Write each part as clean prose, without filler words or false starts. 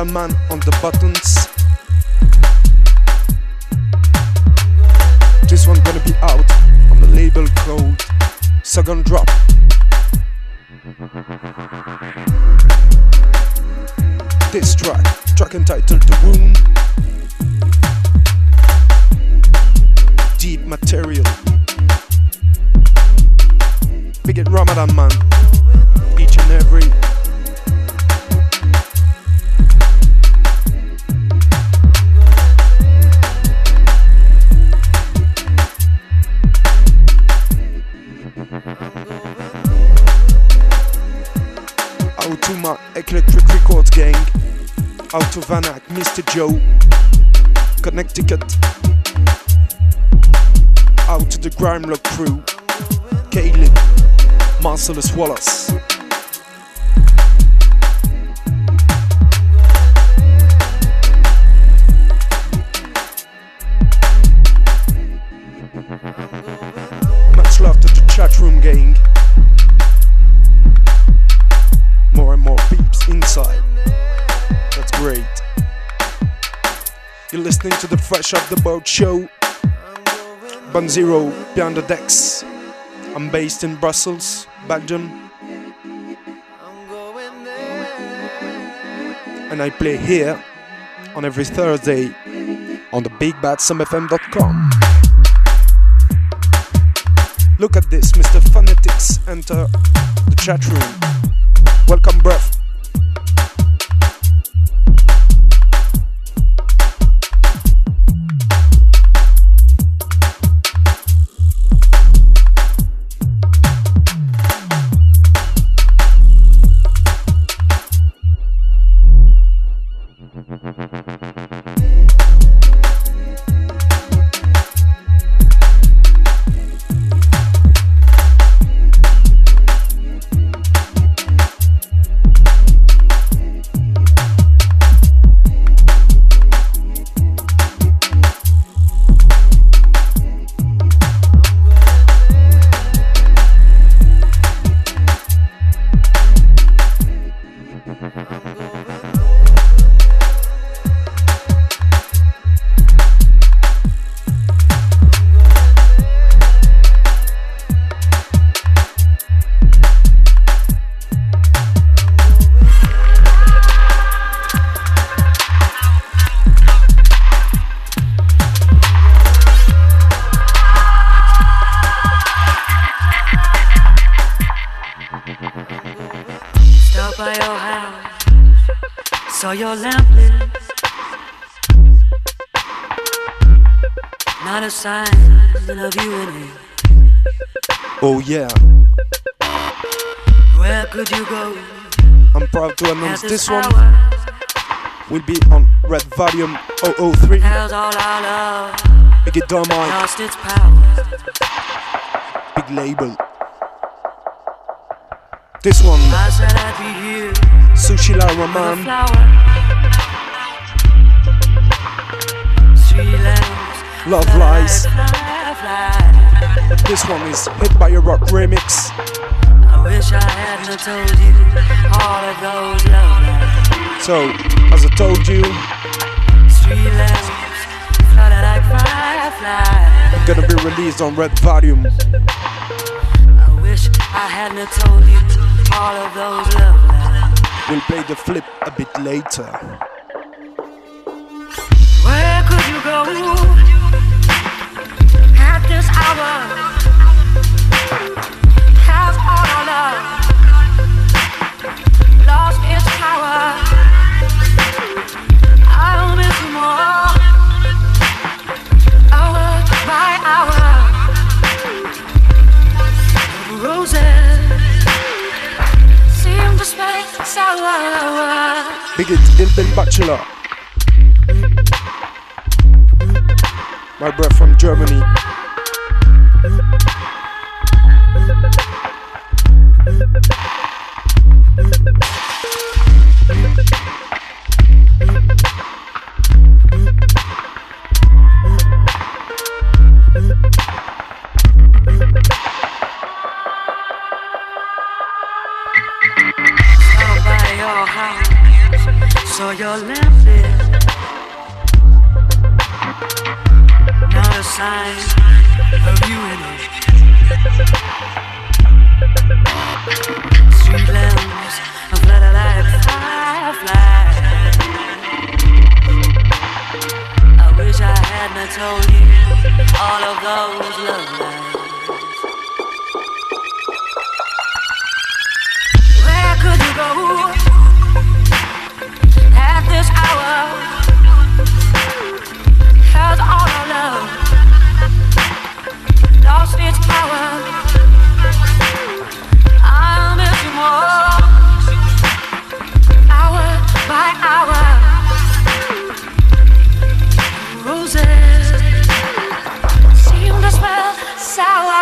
cameraman on the buttons. This one gonna be out on the label called Second Drop. This track entitled The Wound. Deep material. Big it Ramadan, man. Each and every. Out to my Eclectric Records gang. Out to Vanak, Mr. Joe, Connecticut. Out to the Grime Lock crew, Caleb, Marcellus Wallace. Much love to the chat room gang. More and more peeps inside. That's great. You're listening to the Fresh Off the Boat show. Bun Zero behind the decks. I'm based in Brussels, Belgium. And I play here on every Thursday on the BigBadSumFM.com. Look at this, Mr. Phonetics enter the chat room. Welcome, bruv. Your lamp lit, not a sign of you in it. Oh yeah. Where could you go? I'm proud to announce this one will be on Red Volume 003. Held all our love, Big it Dynamite, lost its power. big label. This one, I said I'd be here, Sushila Rahman. Love Lies. This one is Hit by a Rock remix. I wish I hadn't told you all of those love lies. So, as I told you, street lamps flooded like fireflies. gonna be released on Red Volume. I wish I hadn't told you all of those love lies. We'll play the flip a bit later. Where could you go at this hour? Has all our love lost its power? I'll miss you more, hour by hour. Roses seem to smell sour. Big it, Ilben Bachelor. My brother from Germany. So your sign of you in it. Street lamps of letter like fireflies. I wish I hadn't told you all of those love lies. Where could you go at this hour? Has all our love lost its power? I'll miss you more, hour by hour. Roses seem to smell sour.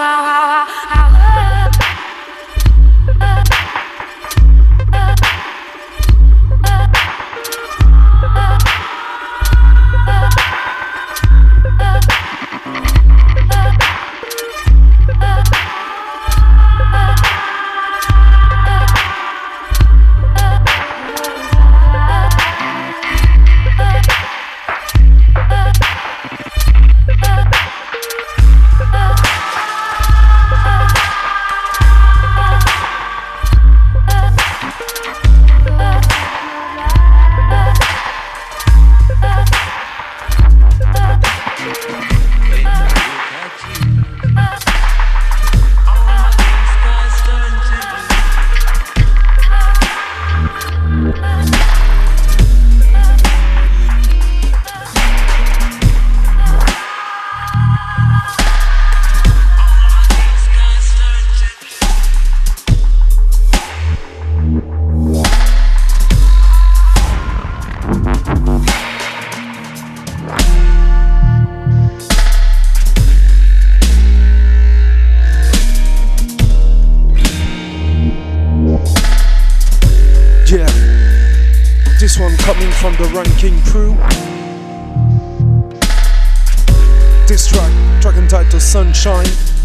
This one coming from the Ranking Crew. This track entitled Sunshine.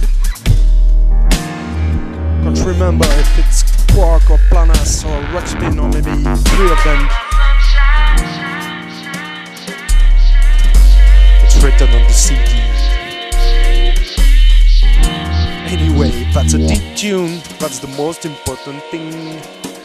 Can't remember if it's Quark or Planas or Rockspin or maybe three of them. It's written on the CD. Anyway, that's a deep tune. That's the most important thing.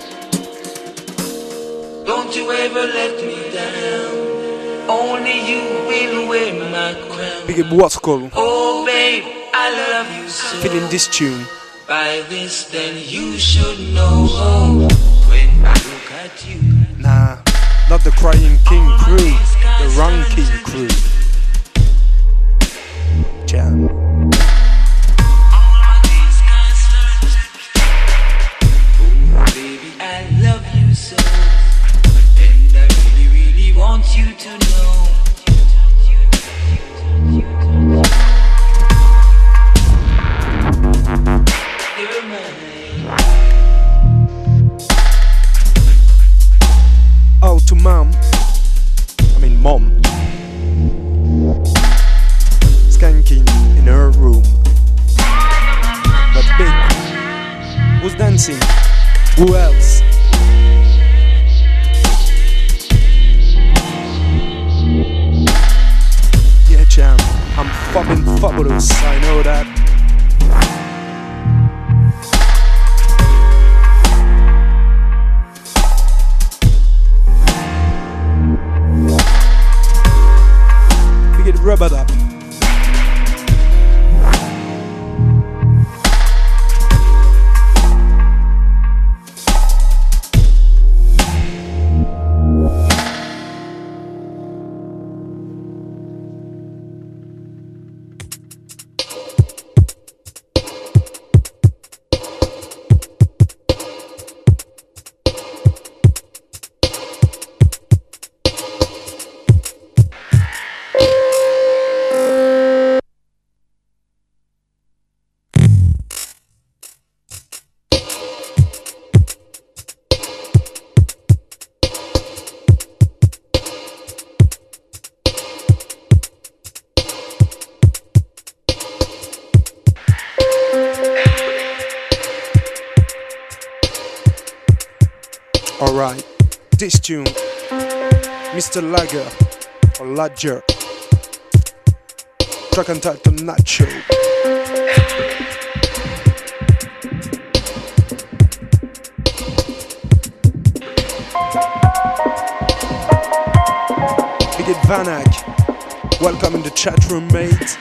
Don't you ever let me down. Only you will wear my crown. Big up what's called. Oh babe, I love you so. Feeling this tune. By this then you should know. When I look at you. Nah, not the Crying King crew. The Ranking Crew. Jam. Oh baby, I love you so. Want you to know. You're mine. Oh, to mom. Mom. Skanking in her room. But big. Who's dancing? Who else? Jam. I'm fucking fabulous, I know that. We get rubbered up. Alright, this tune, Mr. Lager or Ladger. Track entitled Nacho. Big it Vanak. Welcome in the chat room, mate.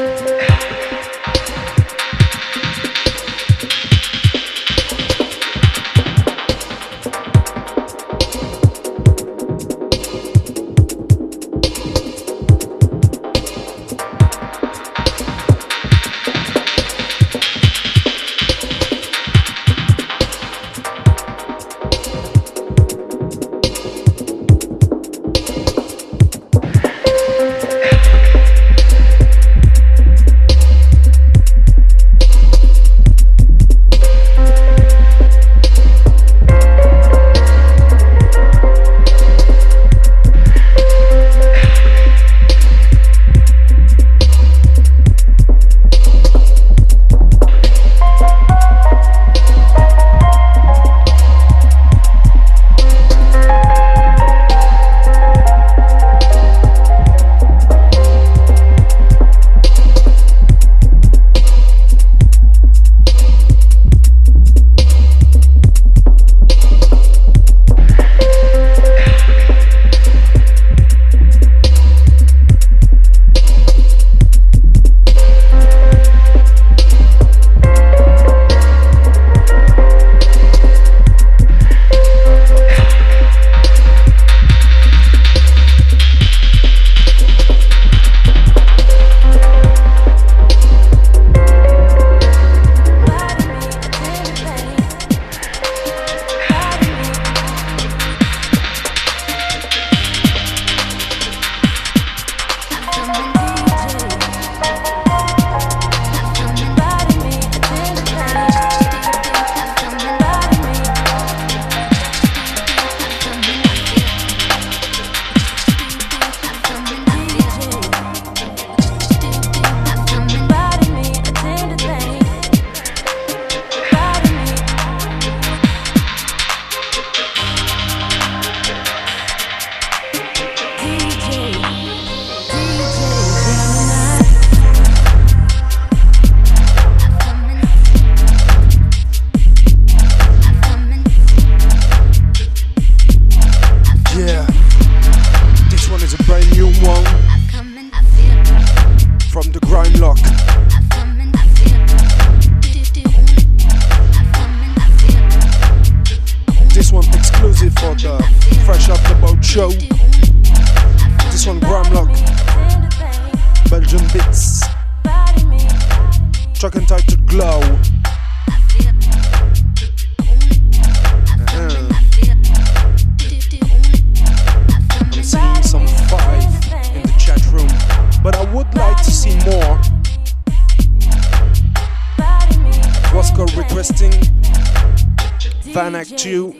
Vanak 2.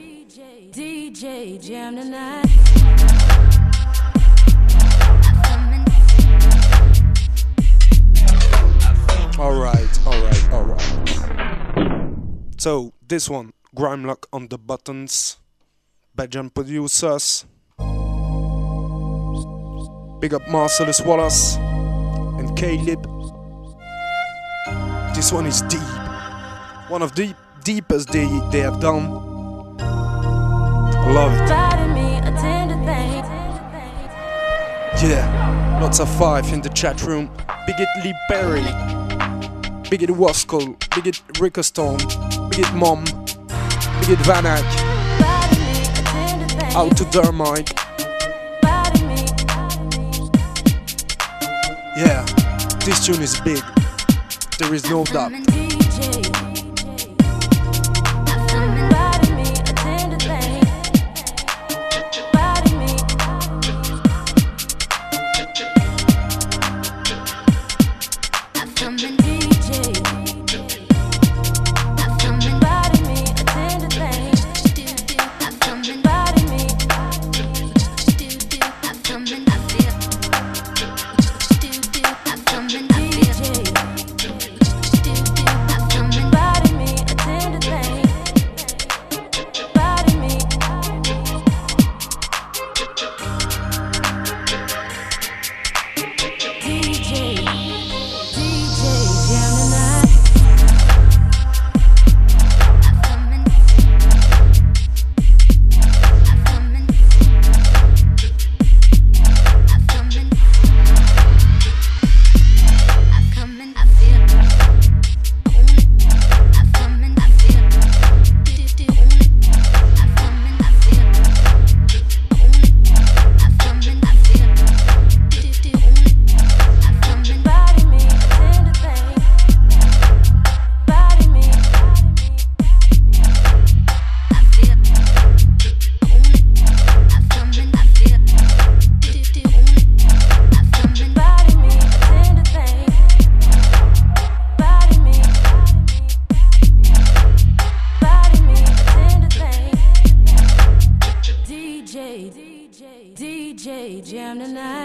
DJ Jam tonight. Alright. So, this one, Grimelock on the buttons. Belgian producers. Big up Marcellus Wallace and Caleb. This one is deep. One of the deepest they have done. I love it. Yeah, lots of 5 in the chat room. Big it Lee Perry, Big it Waskell, Big it Rickerstone, Big it Mom, Big it Vanak. Out to Dermite. Yeah, this tune is big. There is no doubt. Coming back. jam tonight.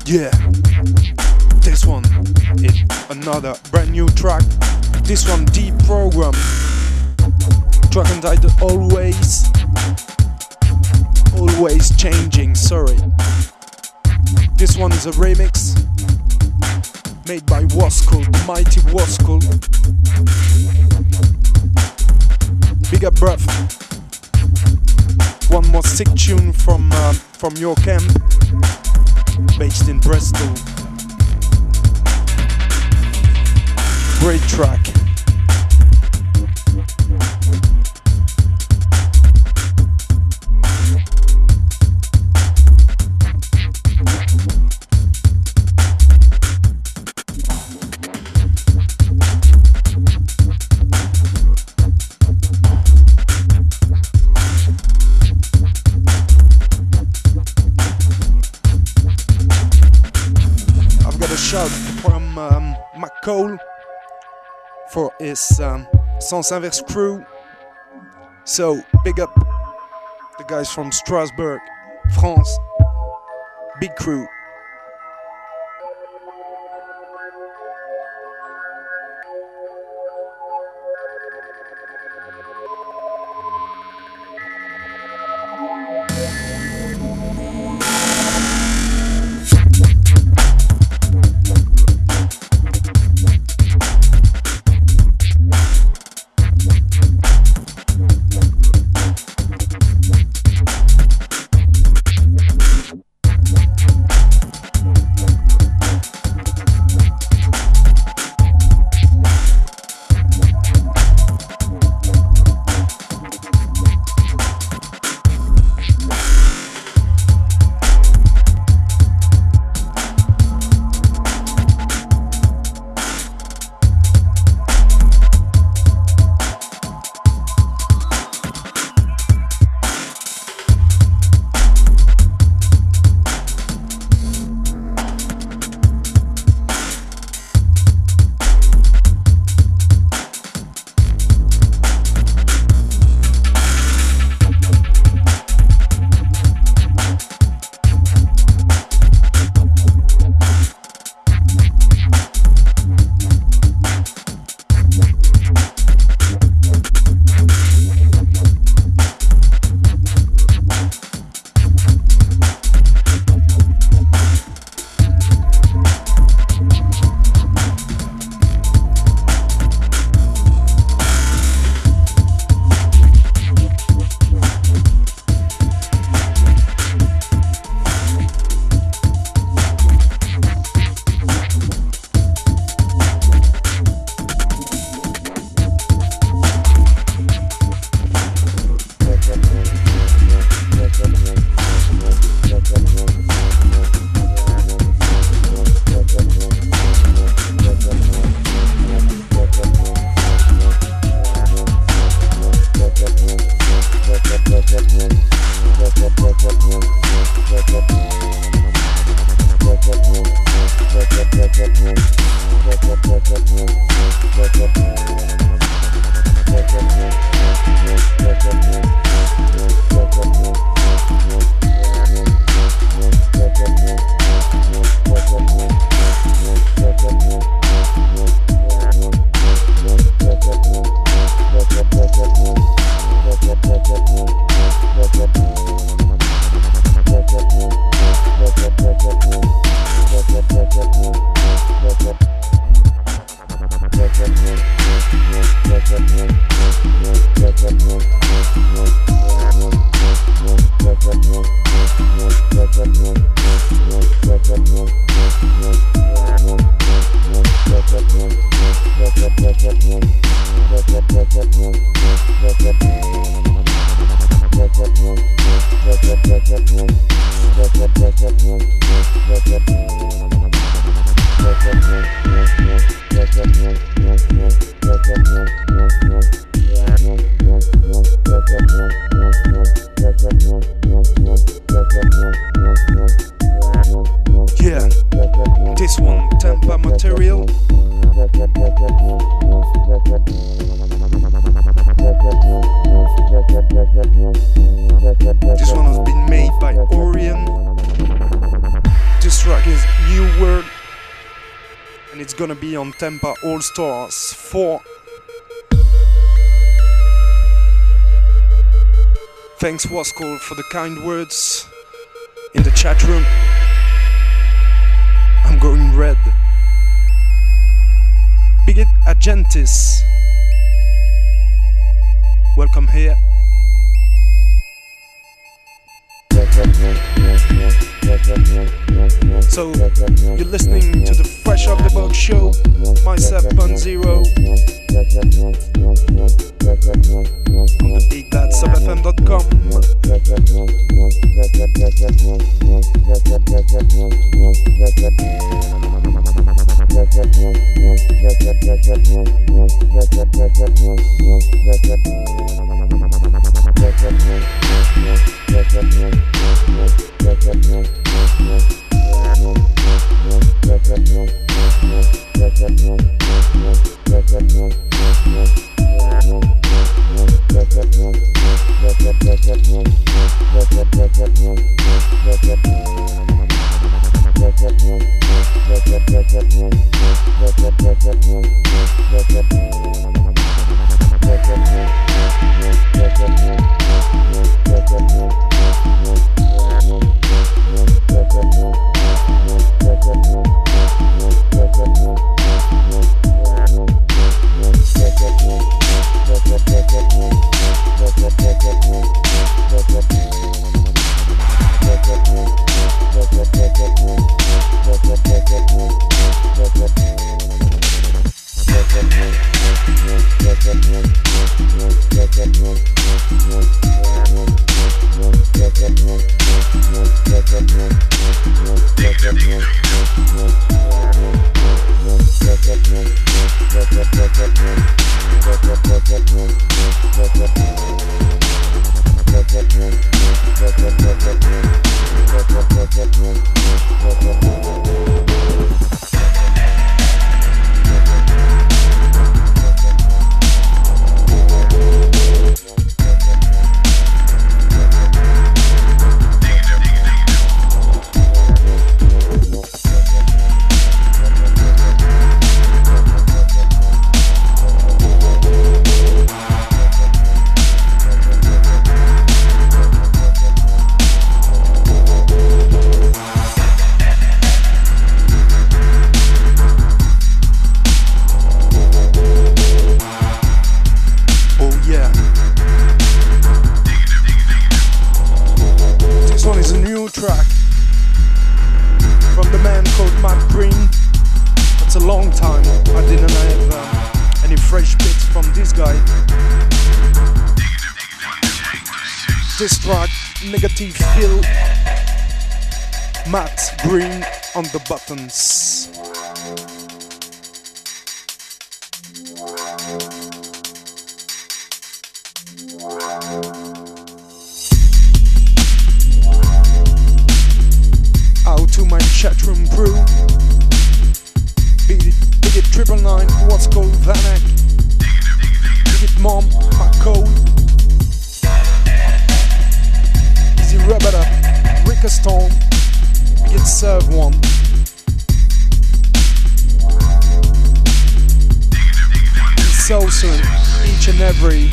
Yeah, this one is another brand new track. This one deep program. Track entitled Always. Always changing, sorry. This one is a remix made by Waskul, the mighty Waskul. Big up, bruv. One more sick tune from your camp, based in Bristol. Great track. Shout from McCall for his Sens Inverse crew. So big up the guys from Strasbourg, France. Big crew. Yeah, this one, Tampa Material. This one has been made by Orion. This track is gonna be on Tampa All Stars 4. Thanks Waskol for the kind words in the chat room. I'm going red. Bigit Agentis, welcome here. So, you're listening to the Fresh Off the Box show, myself Bunzero, on the big.subfm.com. Matt Green on the buttons. Out to my chatroom crew. Big it 999, what's called Vanek. Big it Mom, McCall. Easy rub it up, Rick Stone. Big it Serve One. So soon, each and every.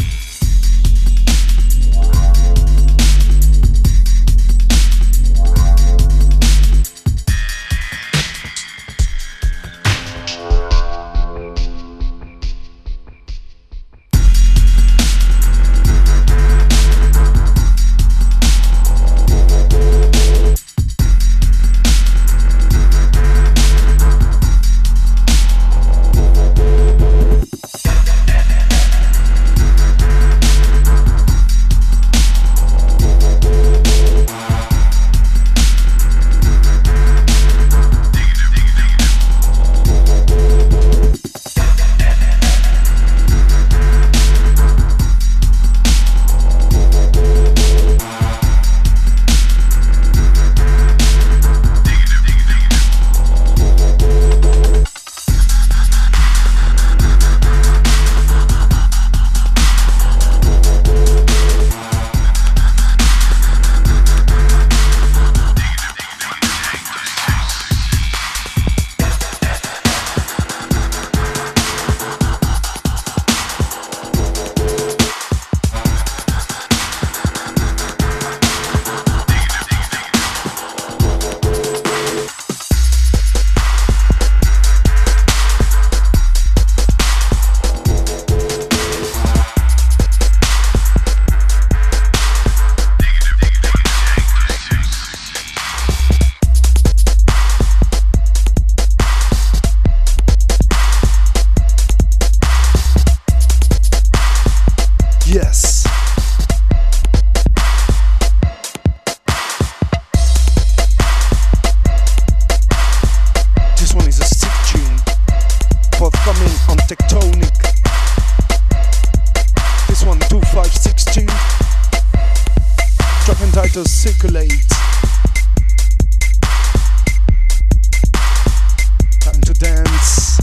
late. Time to dance.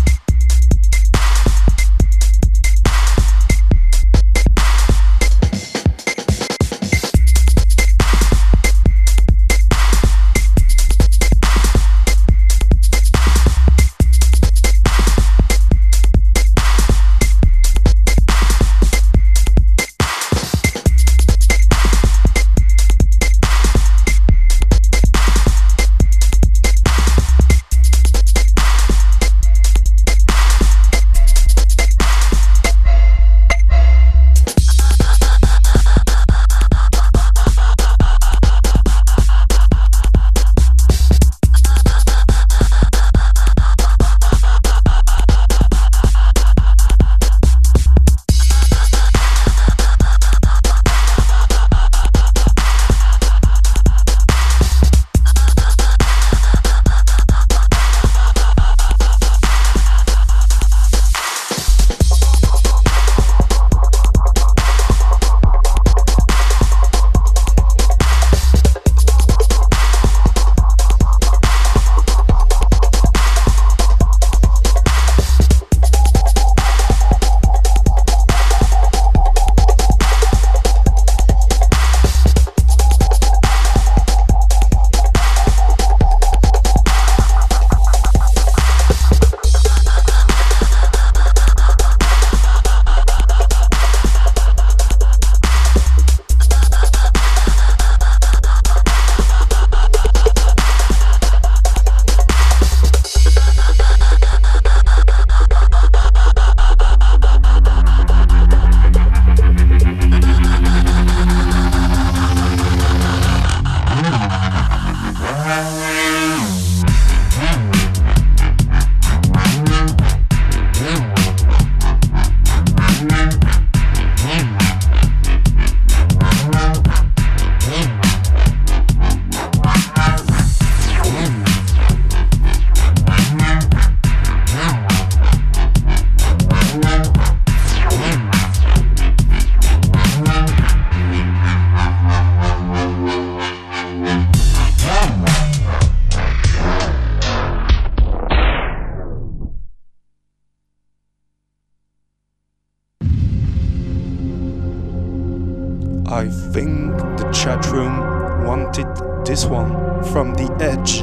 I think the chat room wanted this one from The Edge.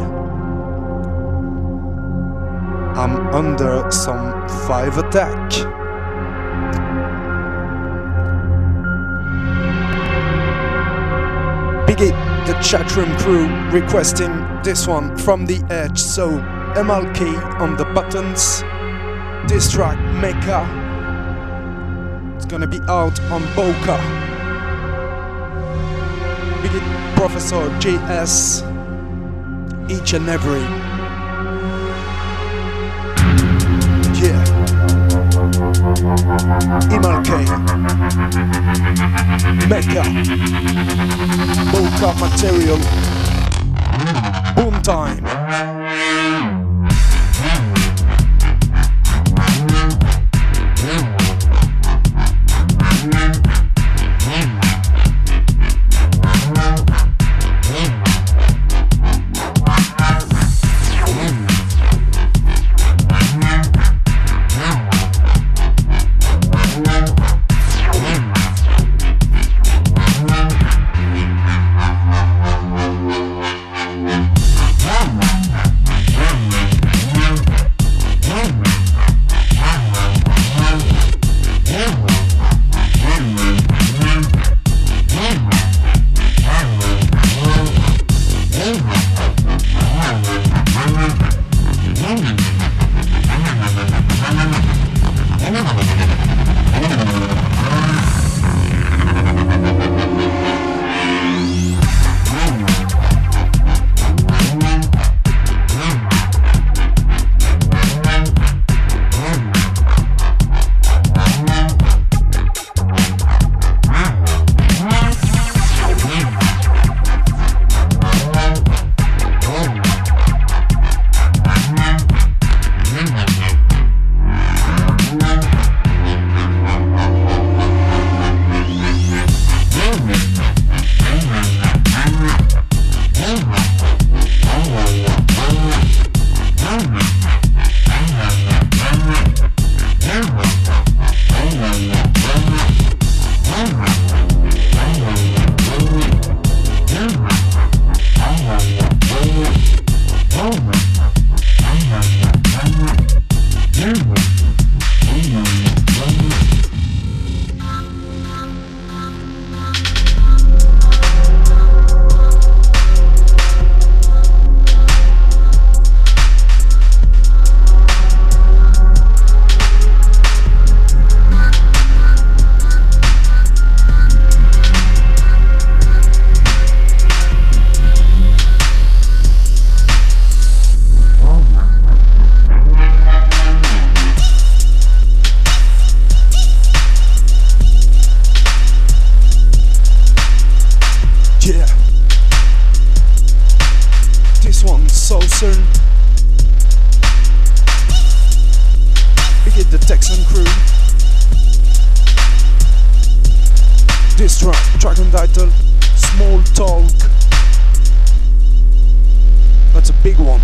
I'm under some 5 attack. Biggie, the chat room crew requesting this one from The Edge. So MLK on the buttons. This track, Mecca. It's gonna be out on Boca. Biggie, Professor JS. Each and every. Yeah. MLK. Mecca. Boca material. Boom time. Southern. We get the Texan crew. This track entitled Small Talk. That's a big one.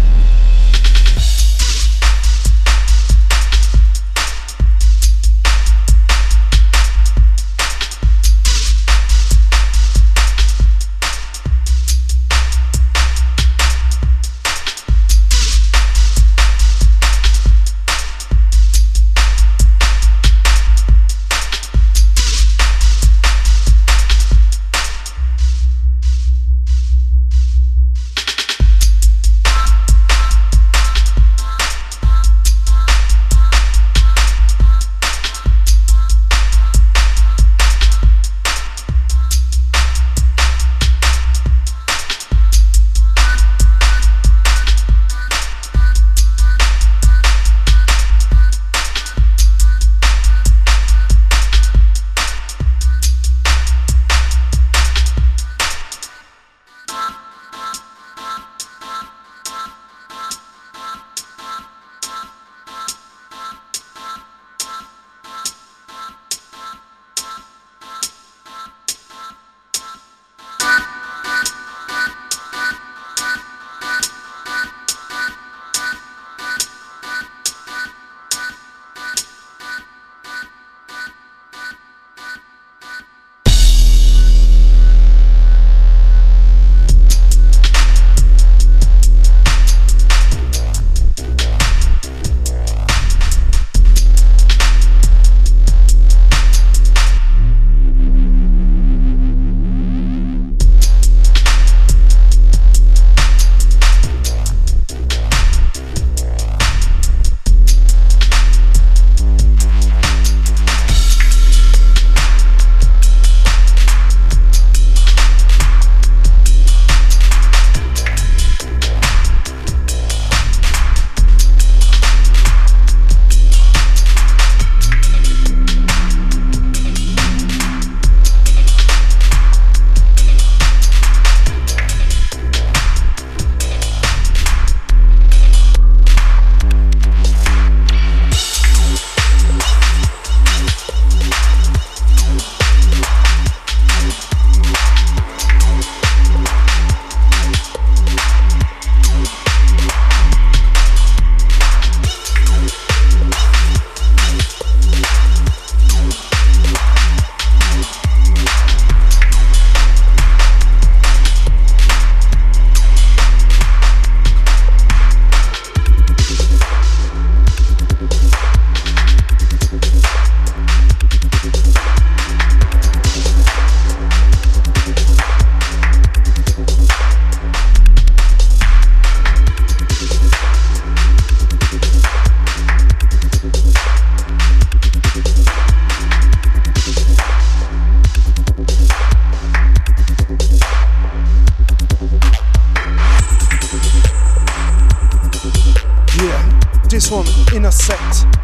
This one in a set.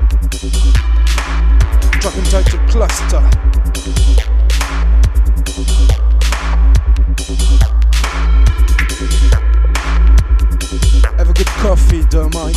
Track entitled Cluster. Have a good coffee, though, Mike.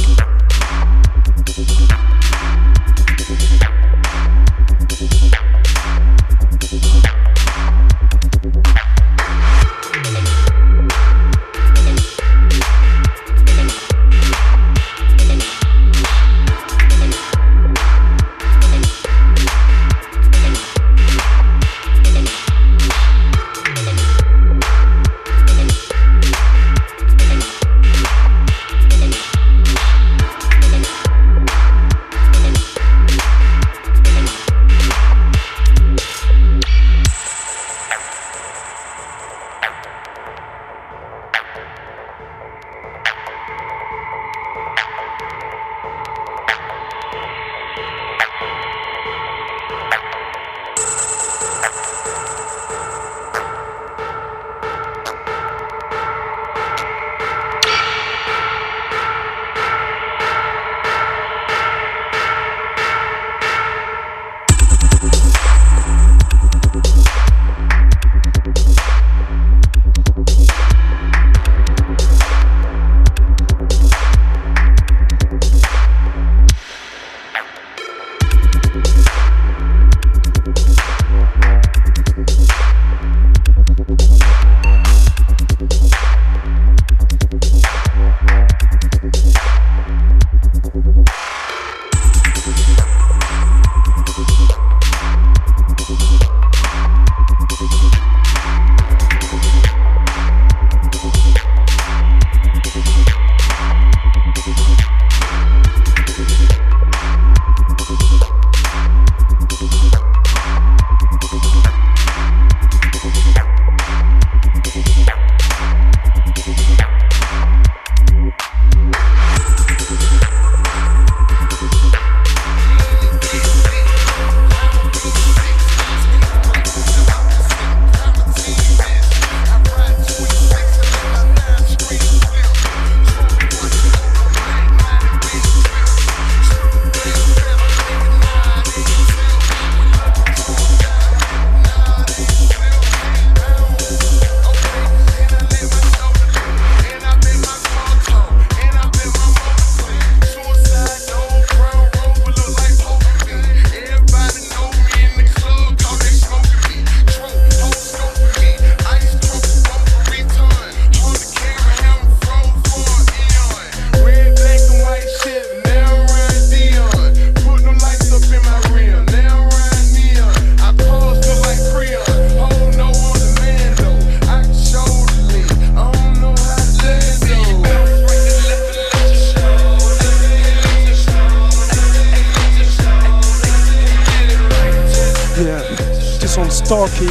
Starkey.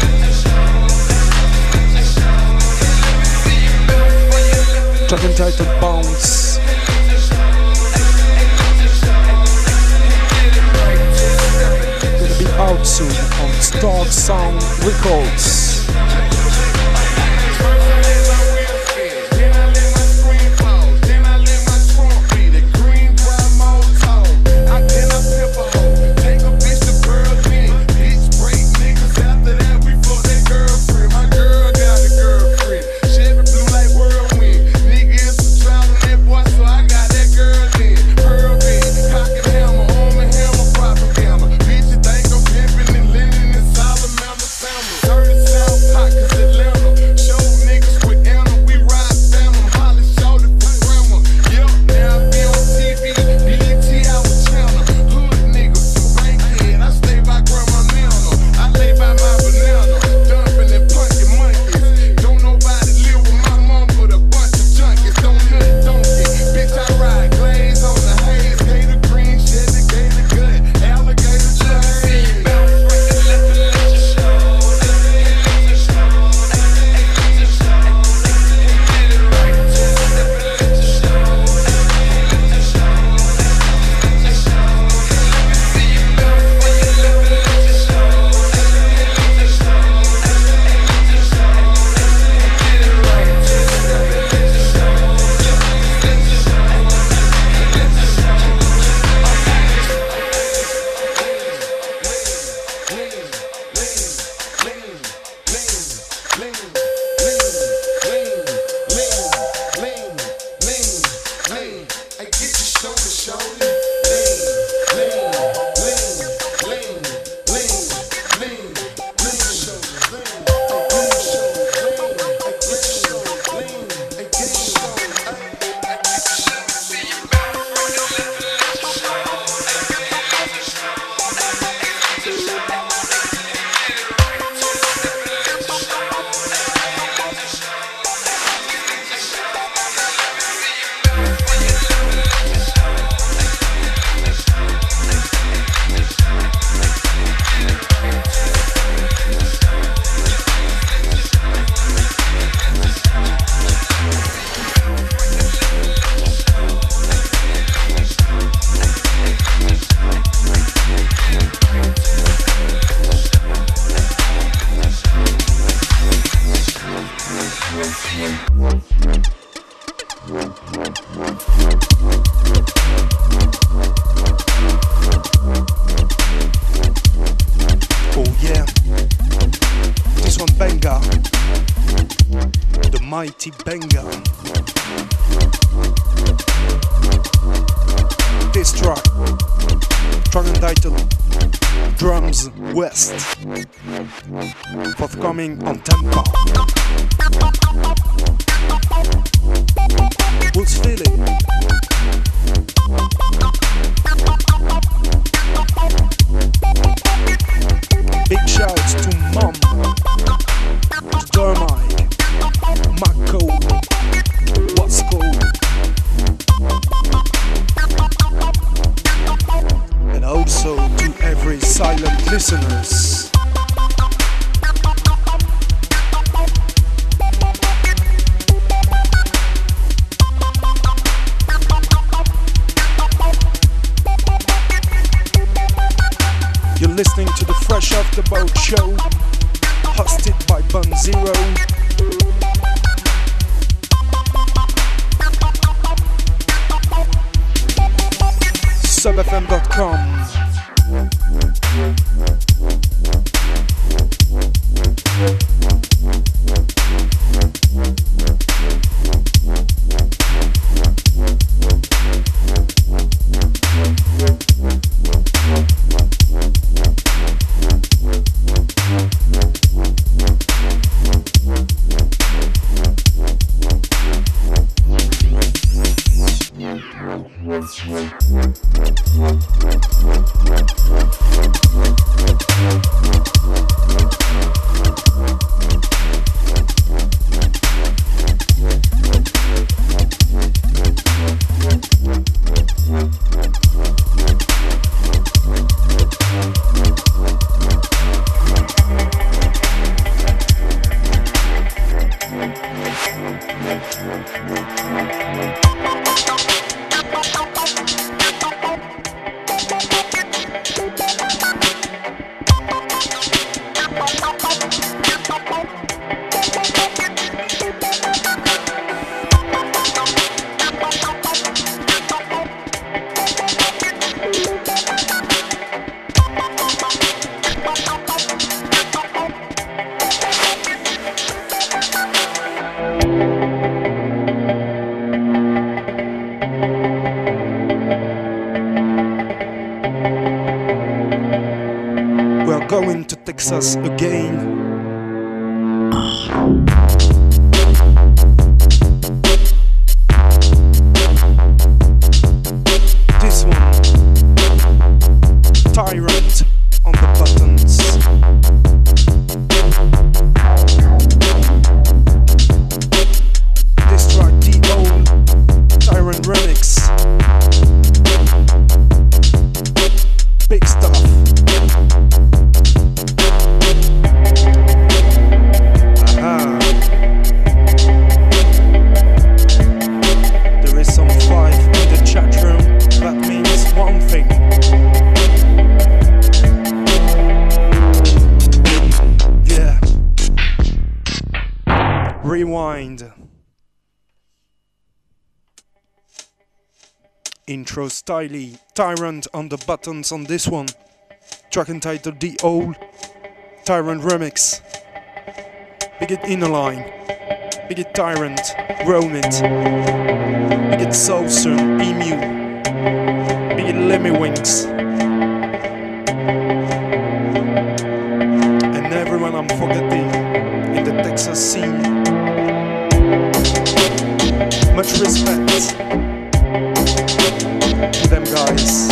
Track entitled Bounce. Gonna be out soon on Stark Sound Records. Mighty Benga. This track entitled Drums West, forthcoming on Tempo. Who's feeling? Big shouts to Mom, to Dermike, Mako, Wasco, and also to every silent listeners. You're listening to the Fresh Off the Boat show, hosted by Bun Zero. subfm.com. Going to Texas again. This one, Tyrant on the buttons. This track, the old Tyrant remix. Big stuff. There is some 5 in the chat room. That means one thing. Yeah. Rewind. Intro styly. Tyrant on the buttons on this one. Track entitled The Old Tyrant Remix. Big it Inner Line. Big it Tyrant. Roam It. Big it So Soon. Emu. Big it Lemmy Winks. And everyone I'm forgetting in the Texas scene. Much respect to them guys.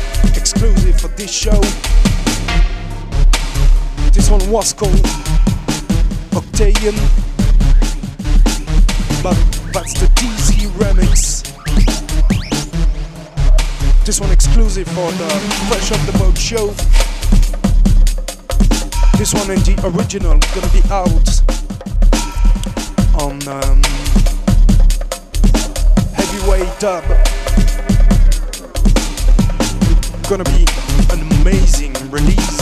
Was called Alien, but that's the DZ remix. This one exclusive for the Fresh Off the Boat show. This one and the original gonna be out on Heavyweight Dub. Gonna be an amazing release.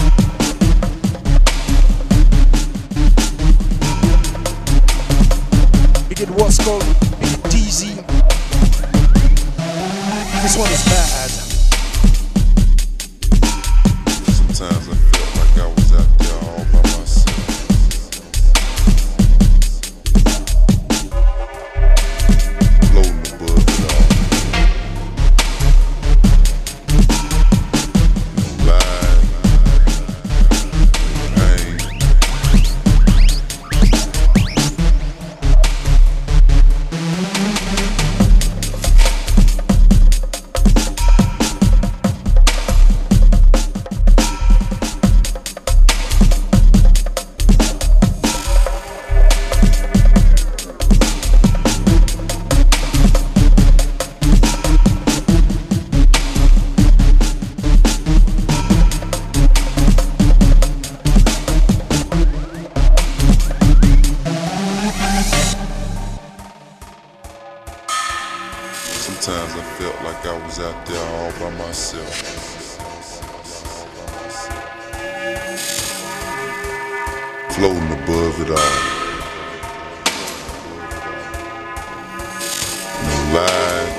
It was called Big DZ. This one is bad. Sometimes I felt like I was out there all by myself. Floating above it all. No lie, no pain. Sometimes I felt like I was out there all by myself. Floating above it all. No lie.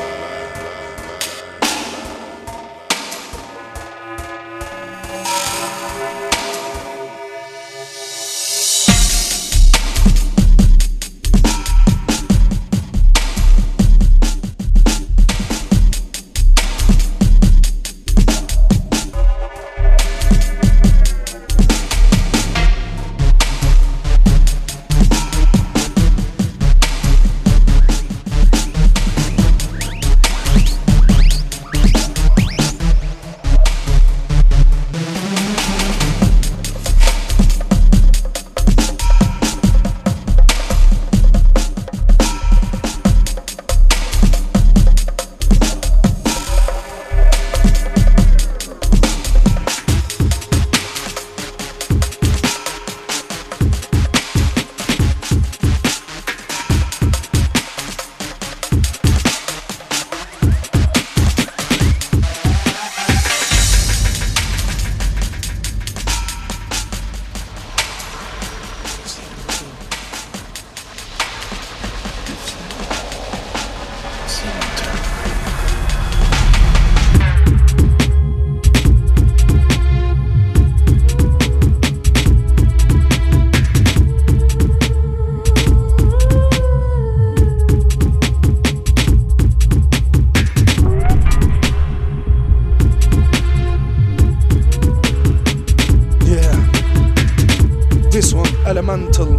Elemental.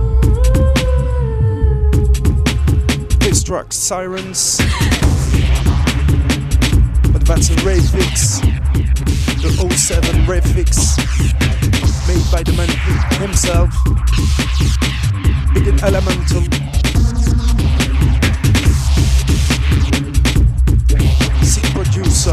This track Sirens, but that's a rave fix, the 07 rave fix made by the man himself. Big and Elemental. Sick producer.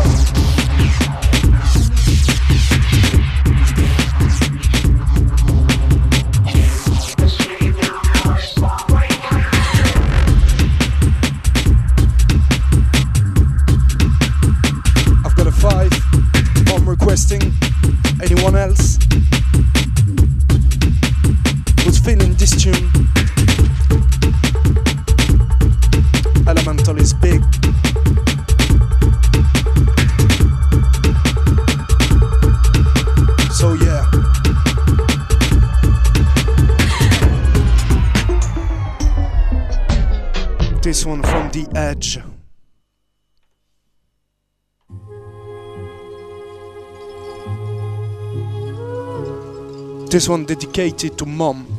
Anyone else who's feeling this tune? Elemental is big. So yeah. This one from The Edge. This one dedicated to Mom.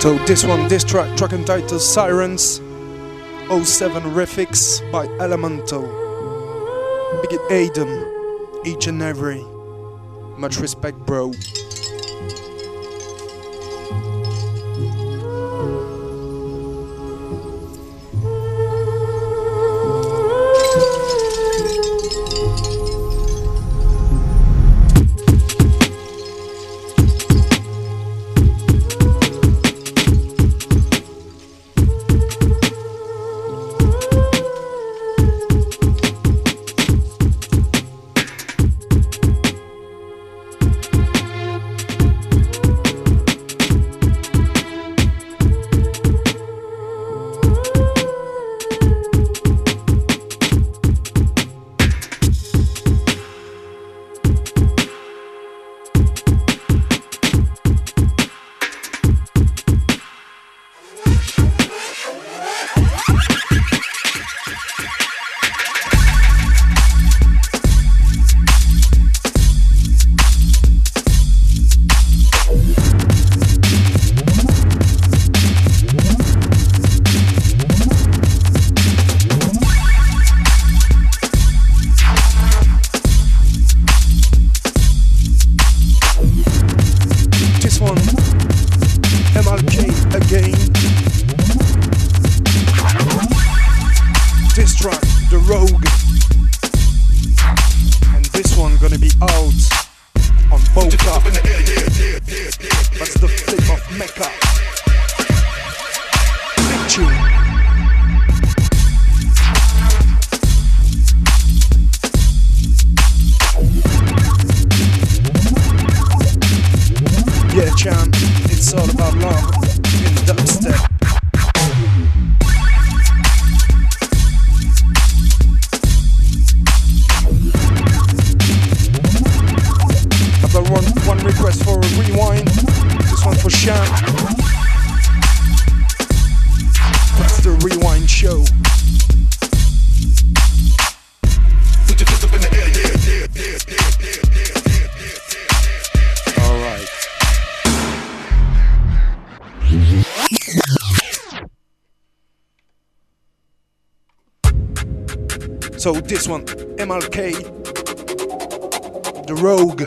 So this track entitled Sirens, 07 Refix by Elemental. Big Aiden, each and every. Much respect, bro. So this one, MLK, The Rogue.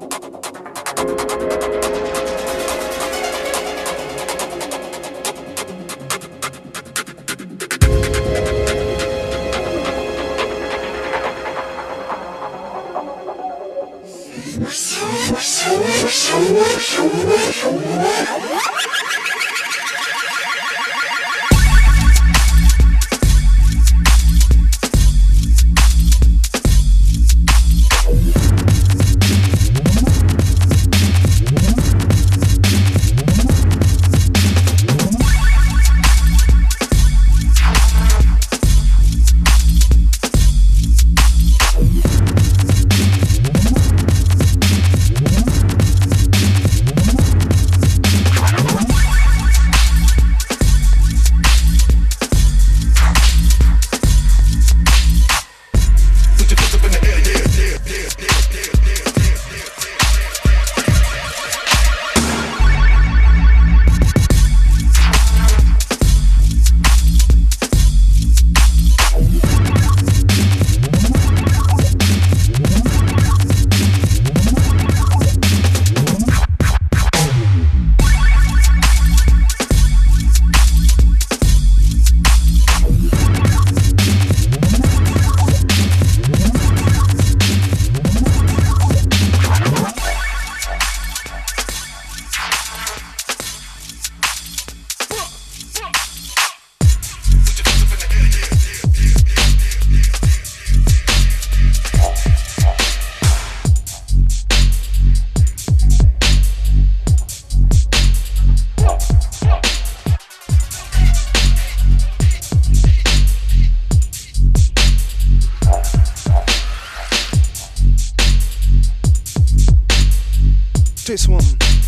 This one,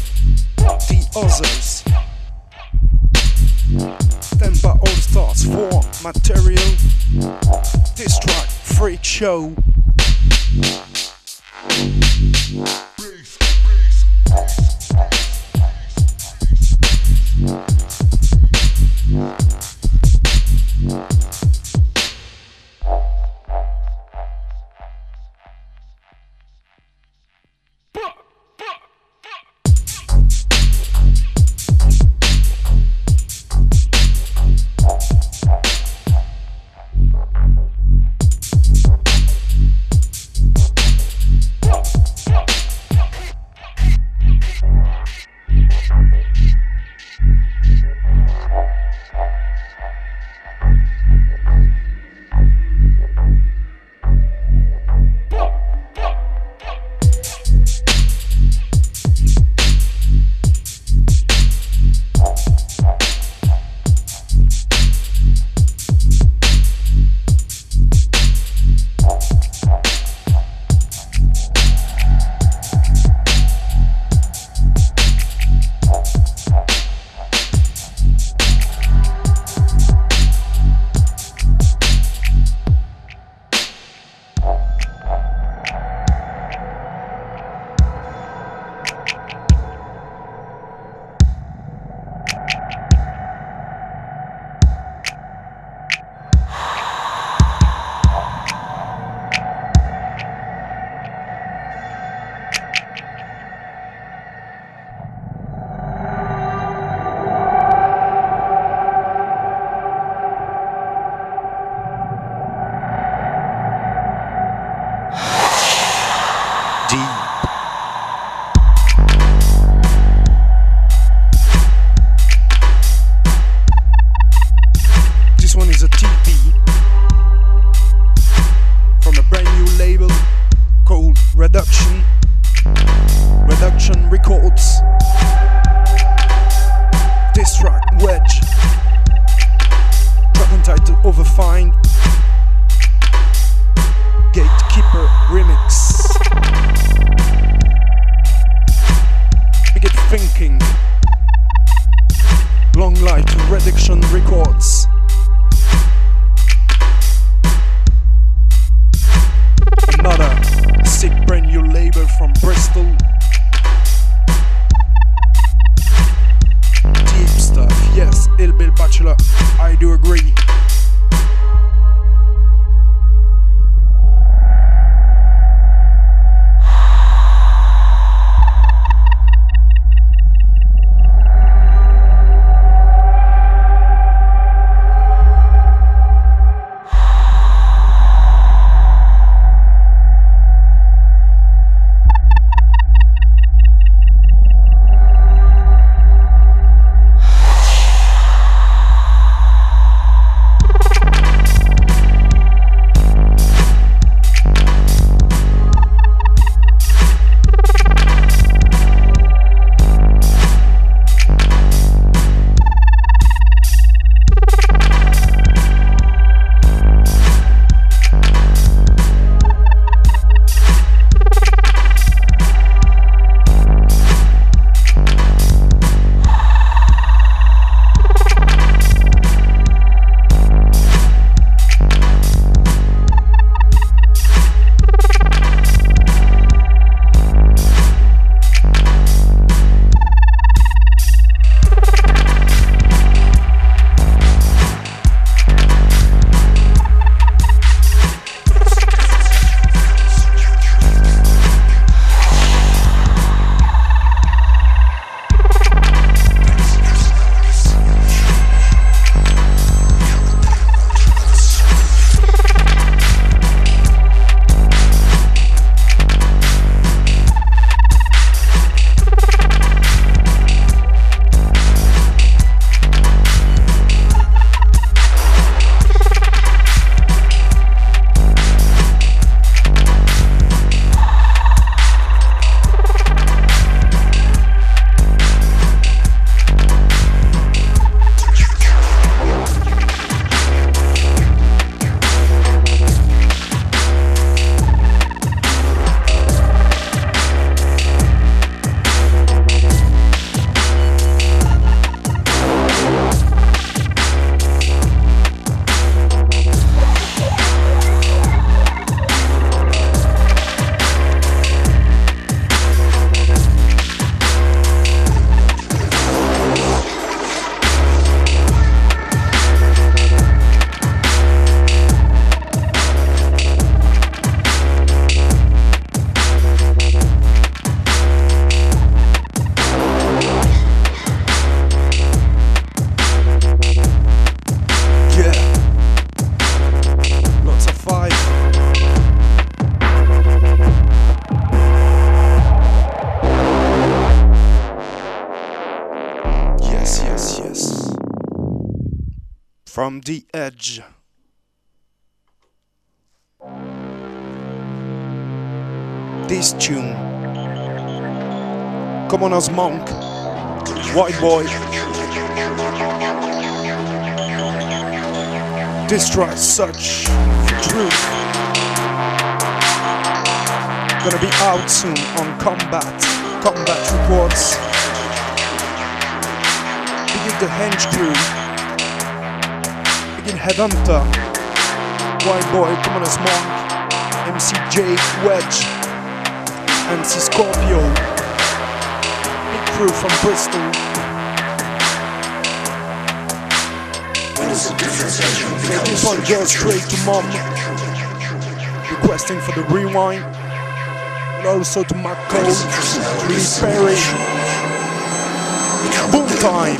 The Others. Stand by All Stars for Material. This track, Freak Show. Reduction Records. This track, Wedge. Track entitled Overfind. Gatekeeper Remix. Begin Thinking. Long Light Reduction Records. Another sick brand new label from Bristol. Deep stuff, yes, Ill Bill Bachelor, I do agree. From the Edge. This tune, Commoner's Monk, White Boy. This track, Such Truth, gonna be out soon on Combat Records. Begin the Henge Crew. Begin Headhunter, White Boy, Commoner's Monk, MC Jake, Wedge, MC Scorpio, big crew from Bristol. Okay, this one goes straight to Mom, requesting for the rewind, and also to Matt Cole, Lee Perry. Boom time!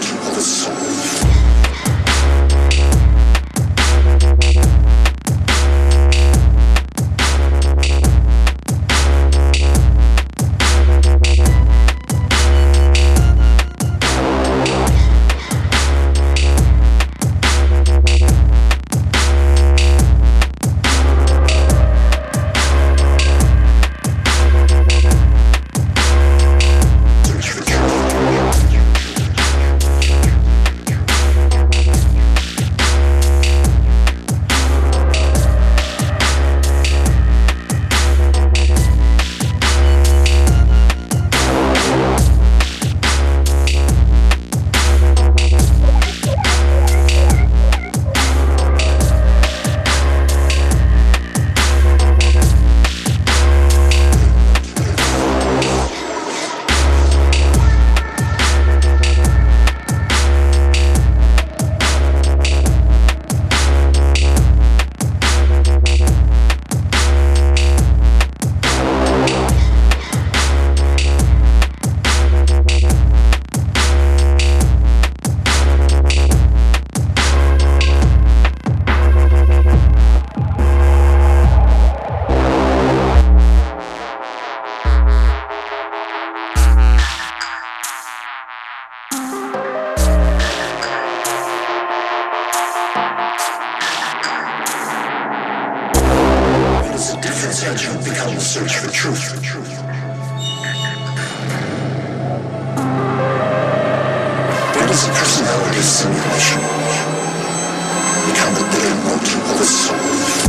Where does a personality simulation become the bitter motive of a soul?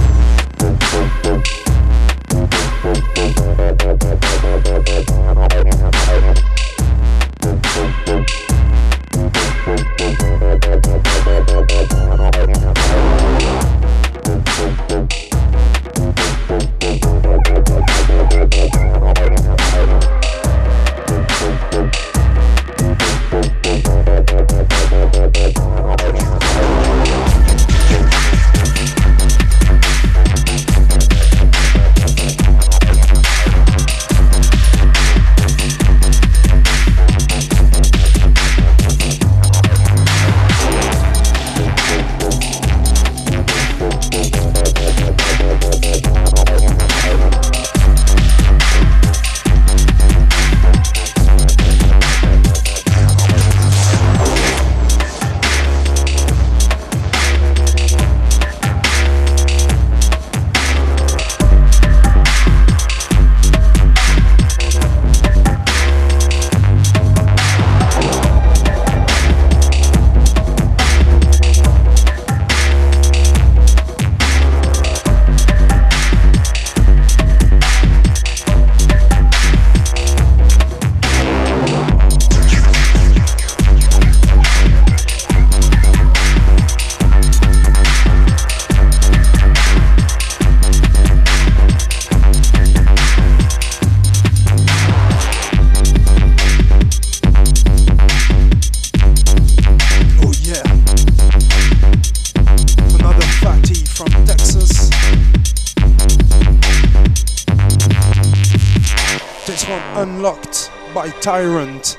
Unlocked by Tyrant.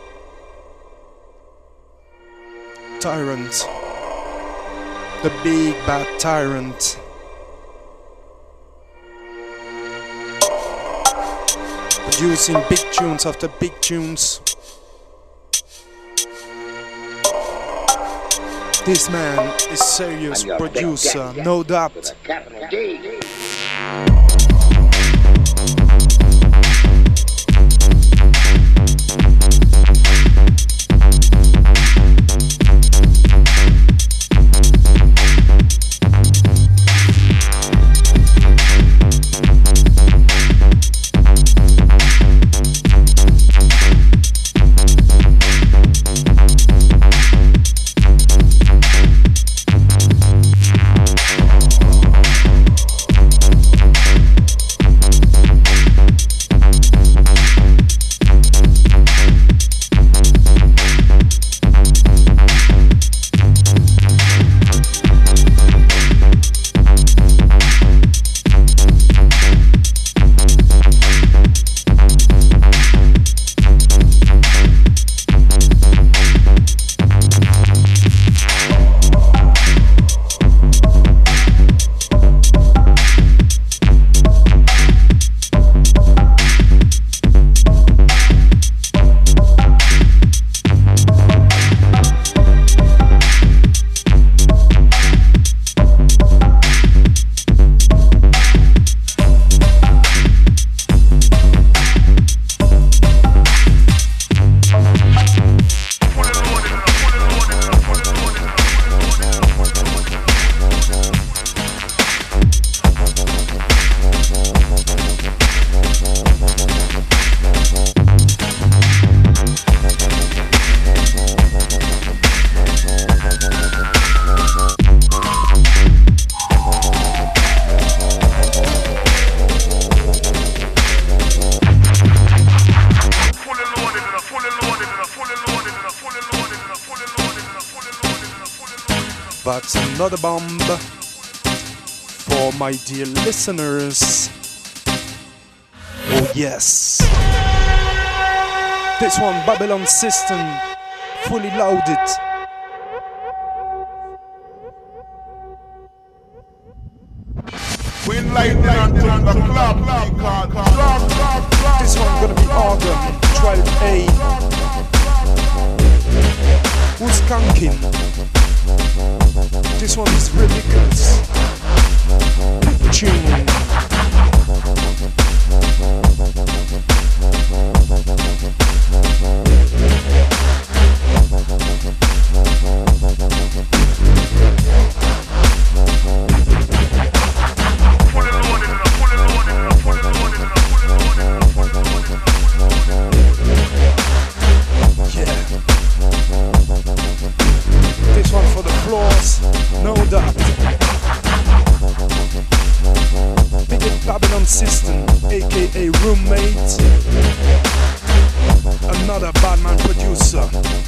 Tyrant. The big bad Tyrant. Producing big tunes after big tunes. This man is serious producer, no doubt. That's another bomb for my dear listeners. Oh yes. This one, Babylon System, fully loaded. When lightning until the club, this one gonna be Argon 12A. Who's skunking? This one is ridiculous. Tune. aka Roommate, another Badman producer.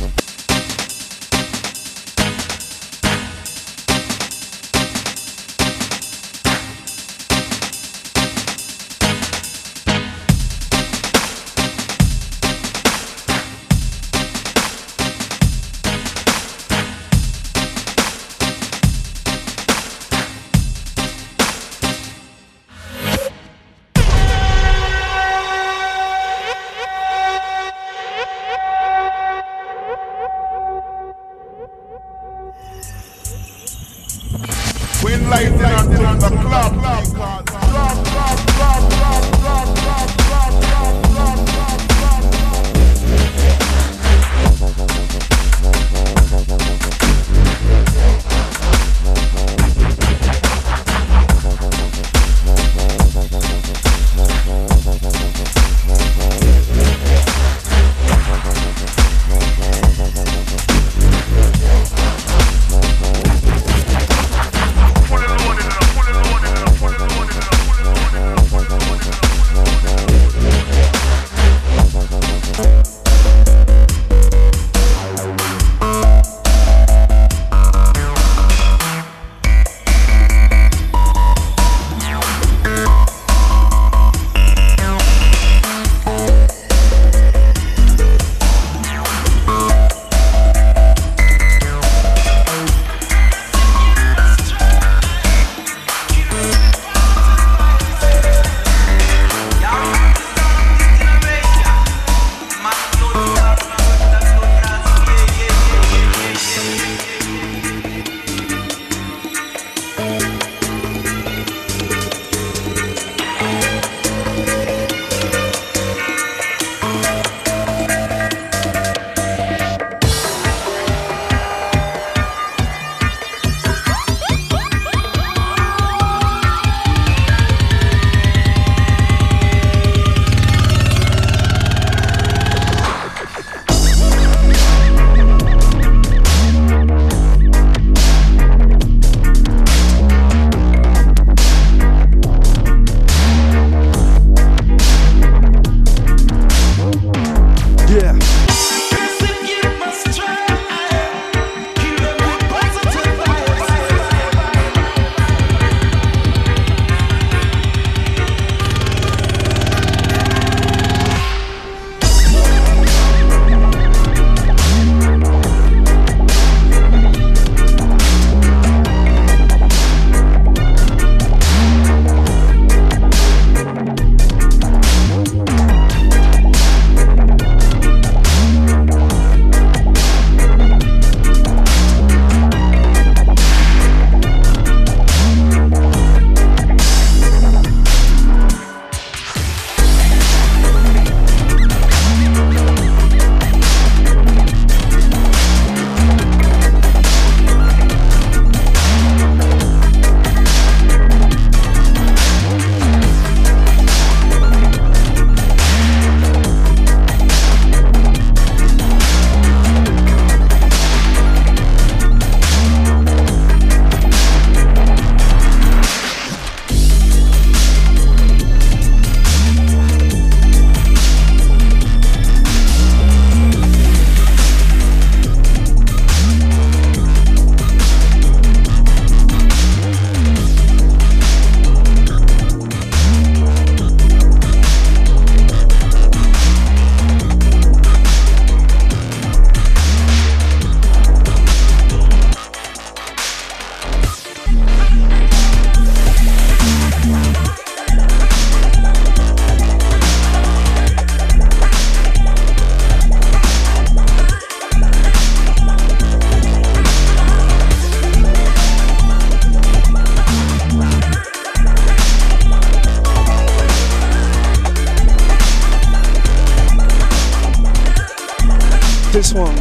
This one,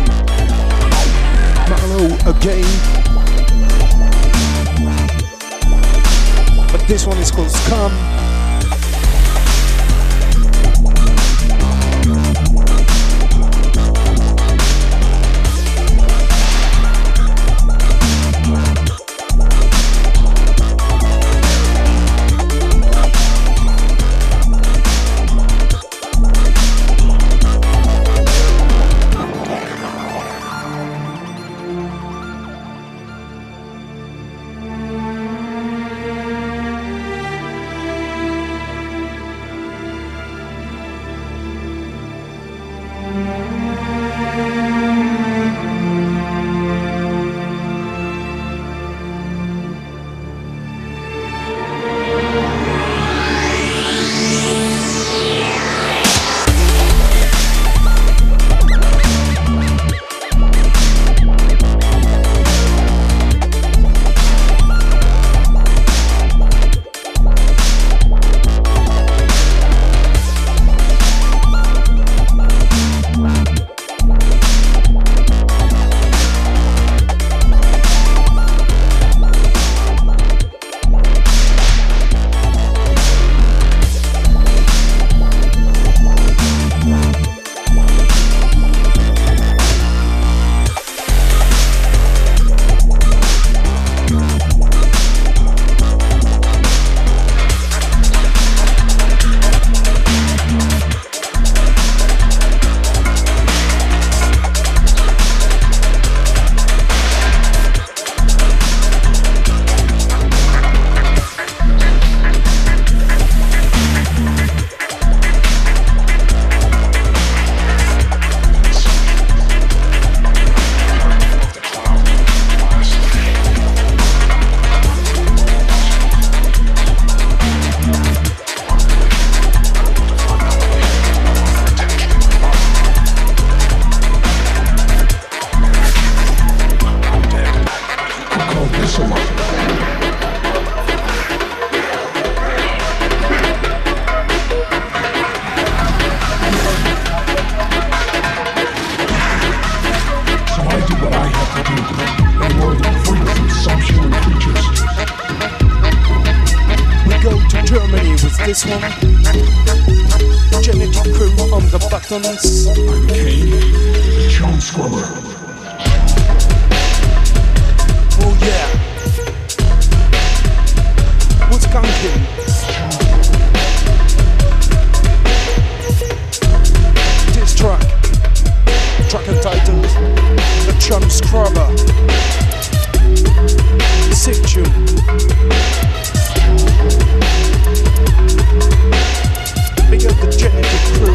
Marlowe again. But this one is called Scum. one. Genetic Crew on the buttons. I'm Kane, John Squirmer. Oh yeah. What's Kankin? This track entitled The Chum Scrubber. Sick tune. Big up the Genetic Crew.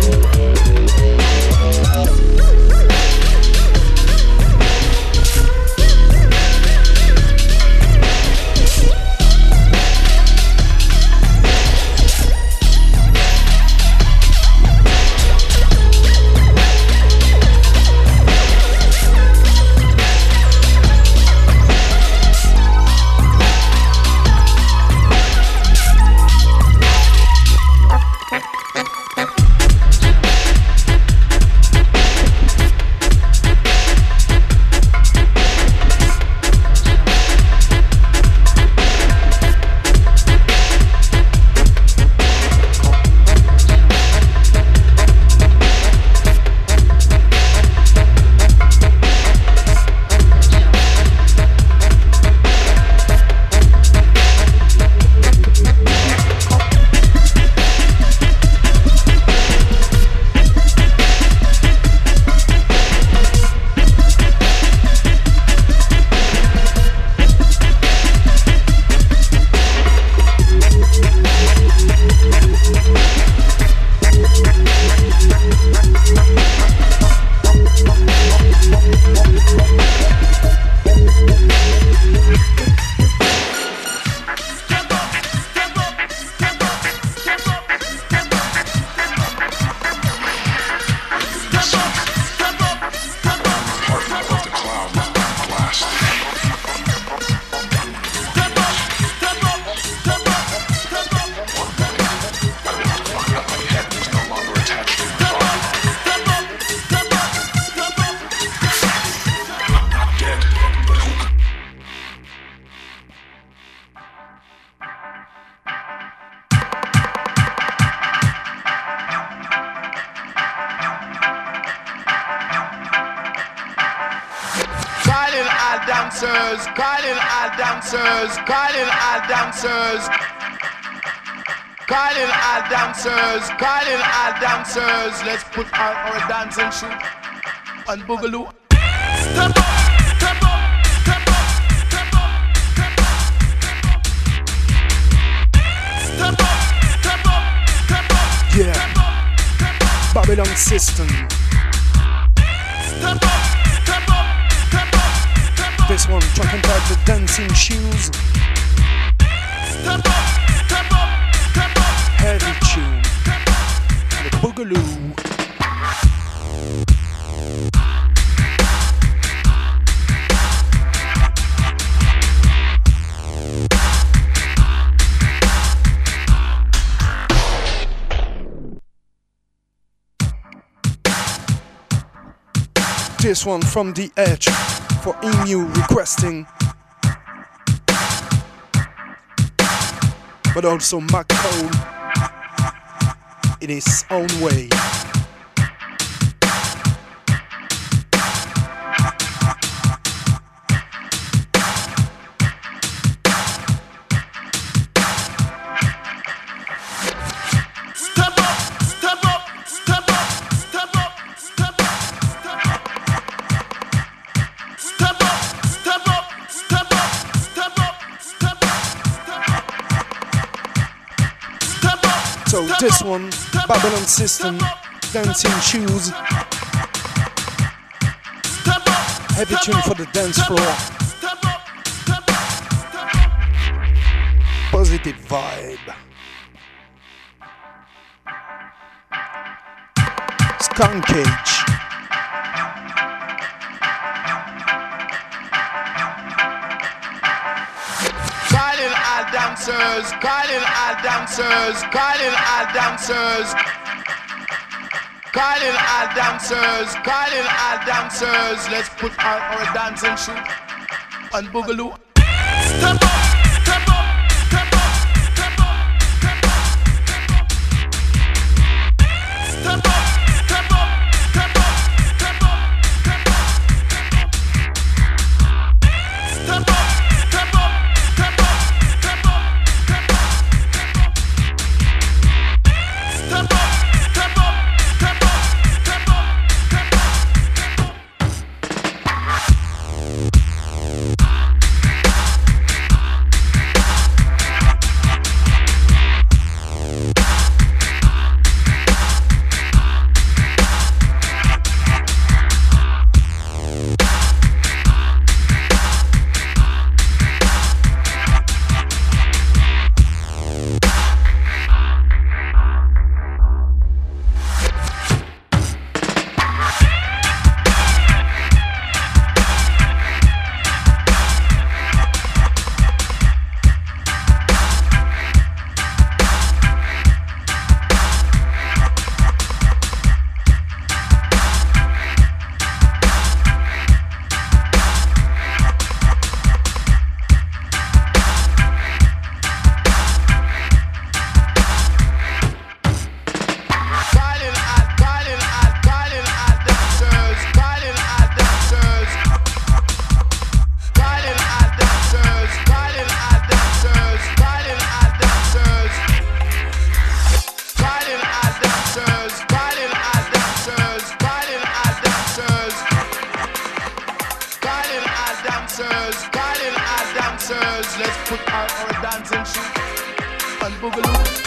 Calling all dancers, let's put on our dancing shoe and boogaloo. Step up, step up, step up, step up, step up, step up, step up, step up. Yeah, Babylon System. Step up, step up, step up, step up. This one talking about the dancing shoes. Step up, step up, step up. Heavy tune. The Boogaloo. This one from The Edge for Emu requesting, but also Mac Cole in his own way. So this one, Babylon System, Dancing Shoes. Heavy tune for the dance floor. Positive vibe. Skunk Cage. Dancers, calling all dancers, calling all dancers, calling all dancers, calling all dancers. Let's put on our dancing shoe and boogaloo. Step up, step up, step up, step up, step up, step up. or a dancing shoot and boogaloo.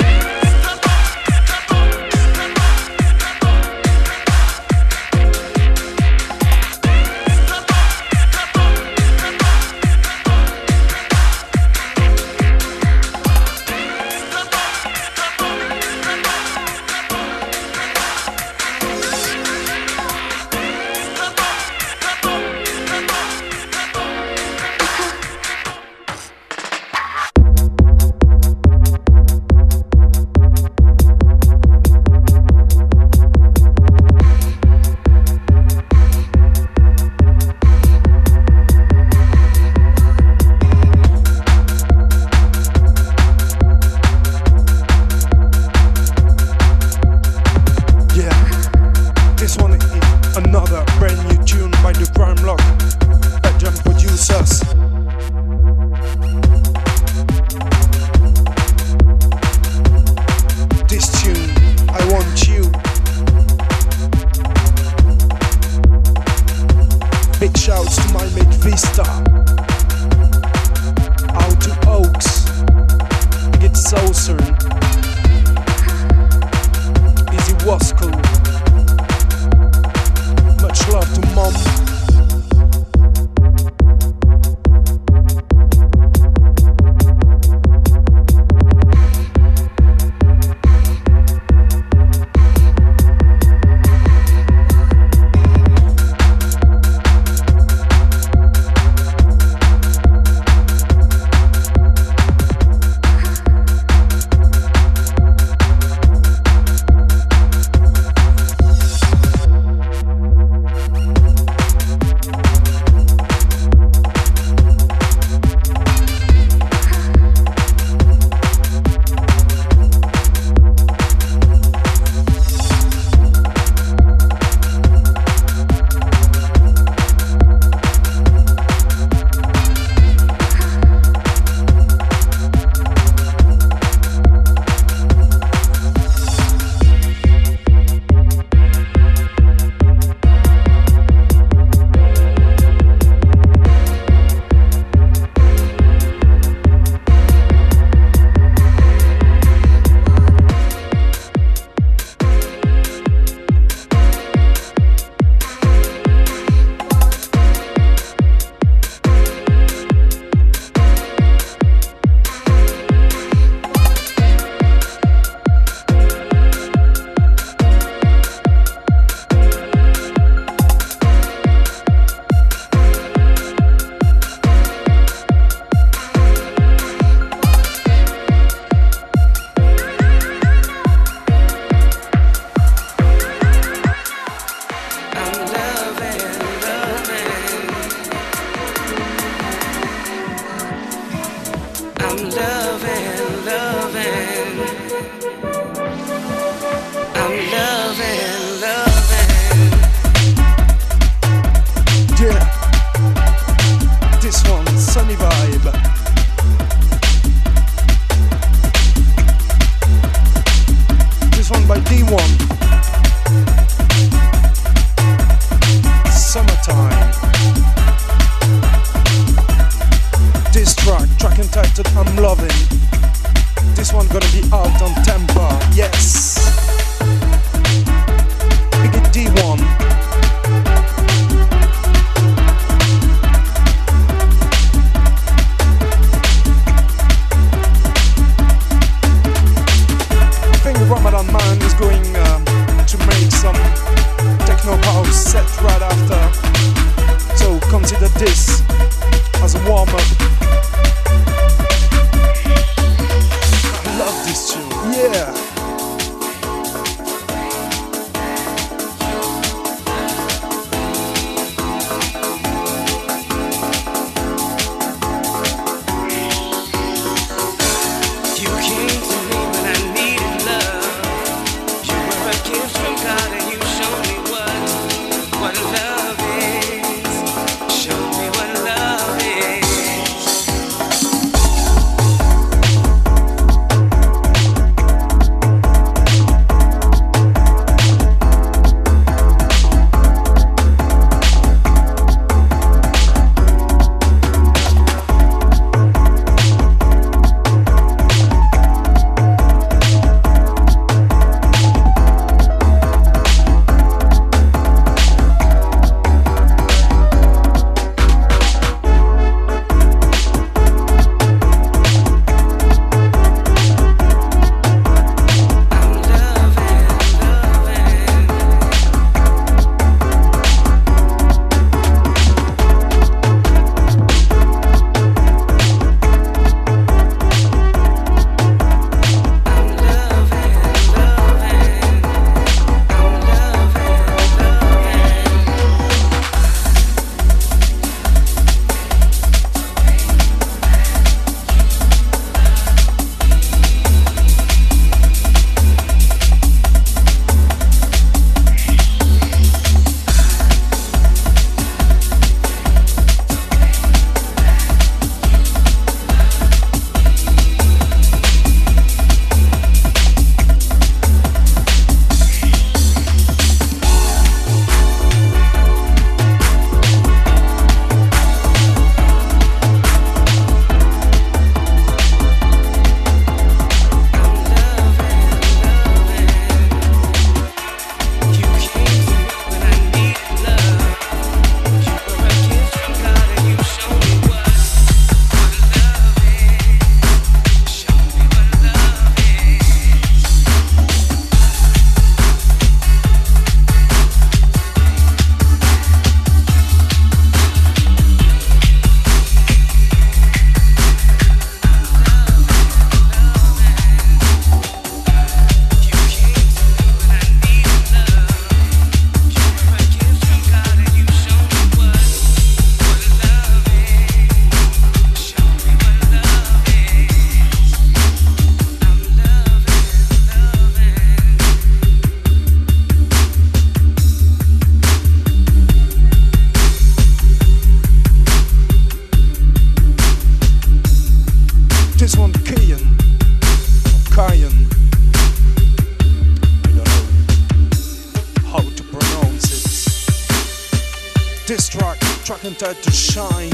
This track entitled to Shine.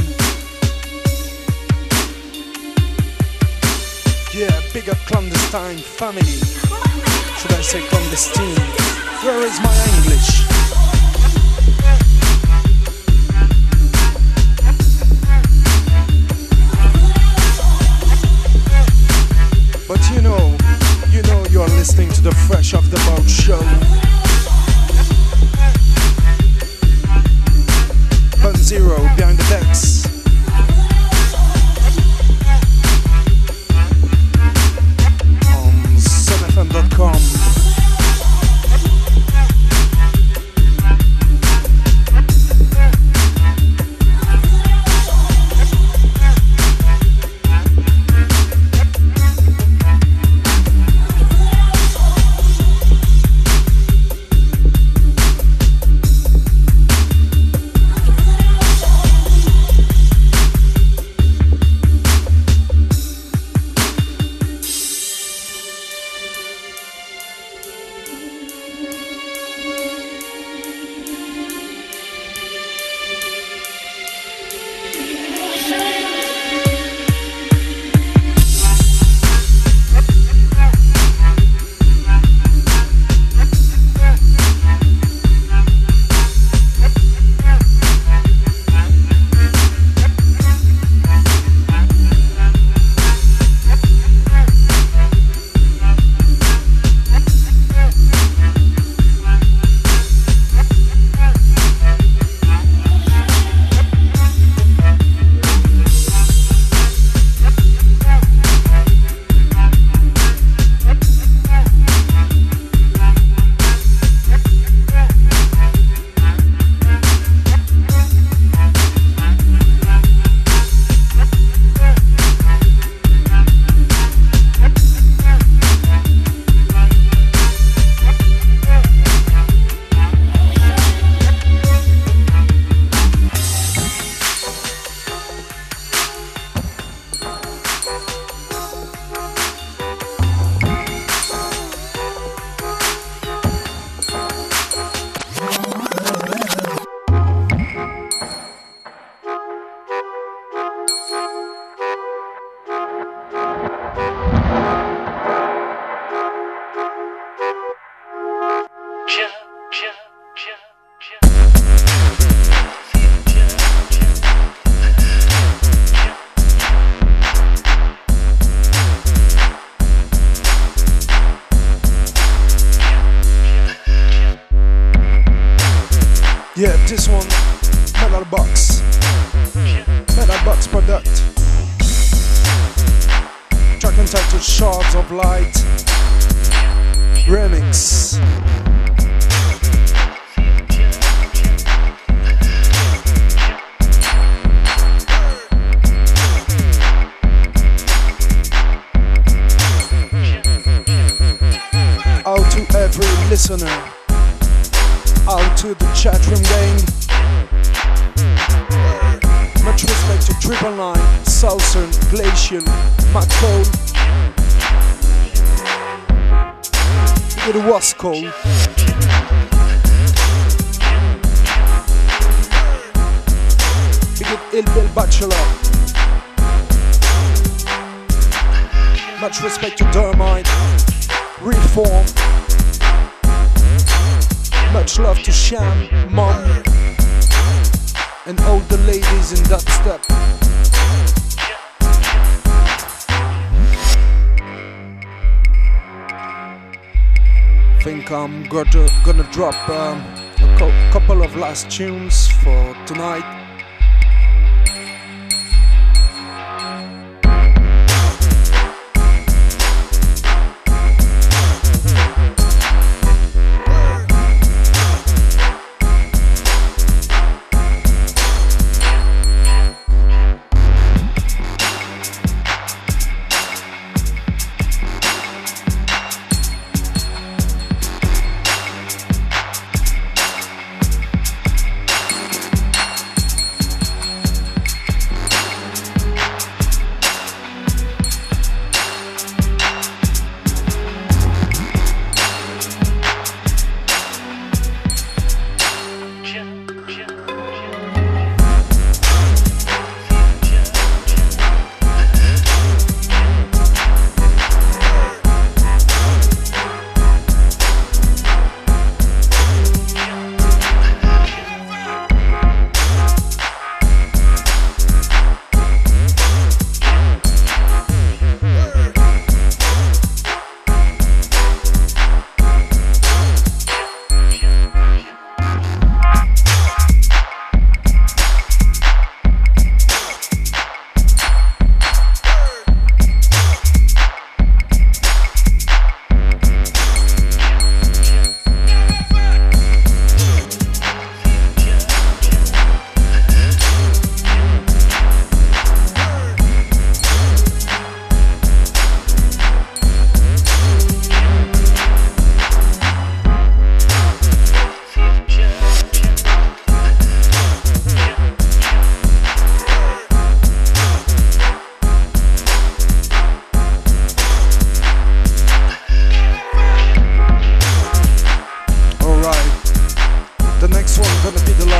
Yeah, big up clandestine family. Should I say clandestine? Where is my English? But you know you're listening to the Fresh Off the Boat show. Bun Zero behind the decks. On sunfm.com. Yeah, this one, Metal Box product. Track entitled Shards of Light Remix. Out to every listener, out to the chat room gang. Much respect to Triple Nine, Southern, Glacial, Matt Cole. It was cold. Big up Ill Bill Bachelor. Much respect to Dermite, Reform. Much love to Sham, Mom, and all the ladies in dubstep. Think I'm gonna drop a couple of last tunes for tonight.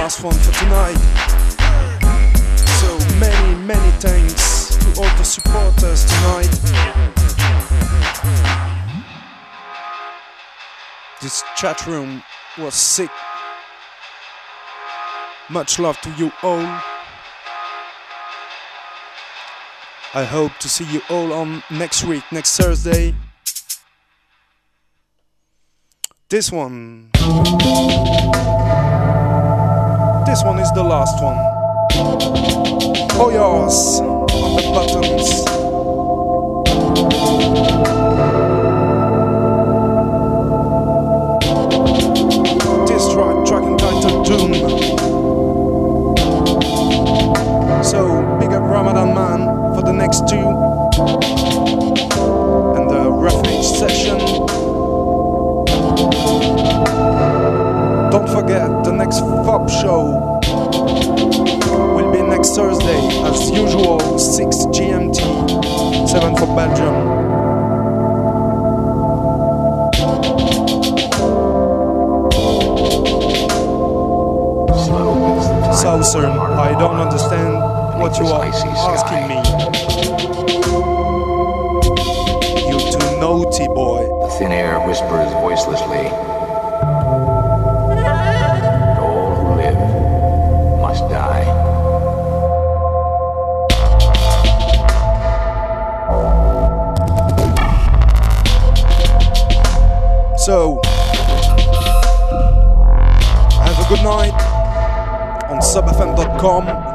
last one for tonight. So many thanks to all the supporters tonight. This chat room was sick. Much love to you all. I hope to see you all on next week, next Thursday. This one is the last one. Hoyos on the buttons. This track entitled Doom. So big up Ramadan Man for the next two and the Refuge session. Don't forget, the next FOB show will be next Thursday, as usual, 6 GMT, 7 for Belgium. Southern, I don't understand what you are asking me. You too naughty, boy. The thin air whispers voicelessly. So, have a good night on subfm.com.